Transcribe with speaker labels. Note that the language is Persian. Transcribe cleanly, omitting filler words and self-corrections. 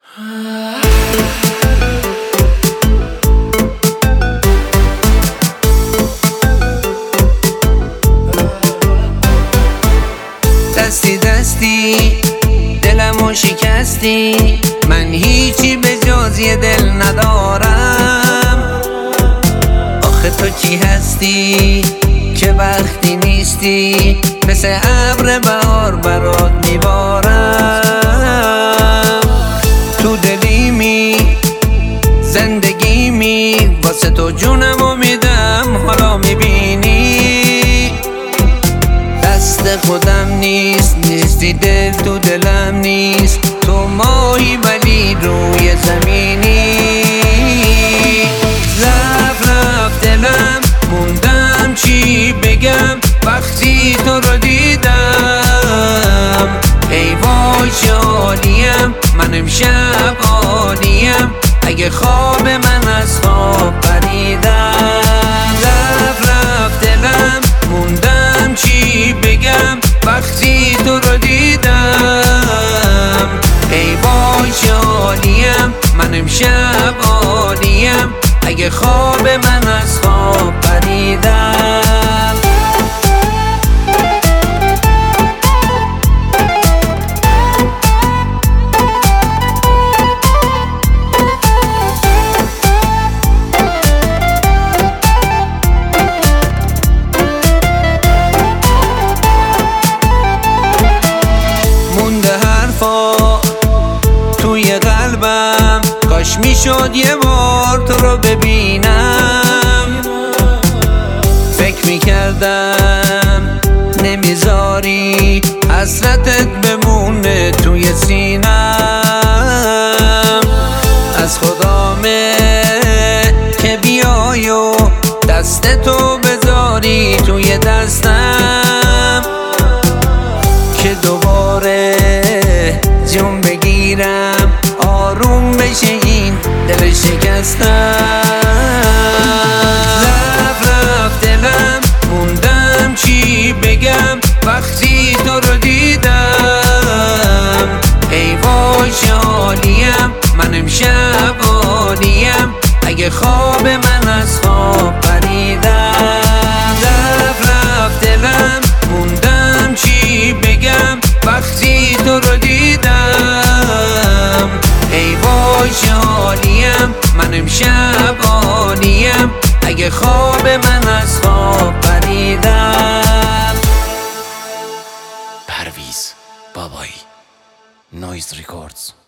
Speaker 1: دستی دستی دلمو شکستی، من هیچی به جز یه دل ندارم. آخه تو کی هستی که وقتی نیستی مثل ابر بهار برات میبارم. تو دلیمی زندگیمی واسه تو جونمو میدم، حالا میبینی دست خودم نیستی دل تو دلم نیست، تو ماهی ولی روی زمینی. رفت دلم موندم چی بگم وقتی تو رو دیدم. ای وای چه عالیم من امشب عالیم، اگه خواب من از خواب پریدم. رفت دلم موندم چی بگم وقتی تو رو دیدم. ای وای چه عالیم من امشب عالیم، اگه خواب من از خواب پریدم. توی قلبم کاش میشد یه بار تو رو ببینم. فکر میکردم نمیذاری حسرتت بمونه توی سینم. از خدامه که بیای و دست تو بذاری توی دستم، که دوباره جون بگیرم آروم بشه این دل شکستم. رفت دلم موندم چی بگم وقتی تو رو دیدم. ای وای چه عالیم من امشب عالیم، اگه خواب من از خواب پریدم. رفت دلم موندم چی بگم وقتی تو رو دیدم. ای وای چه عالیم من امشب عالیم، اگه خواب من از خواب پریدم.
Speaker 2: پرویز بابایی، نویز ریکوردز.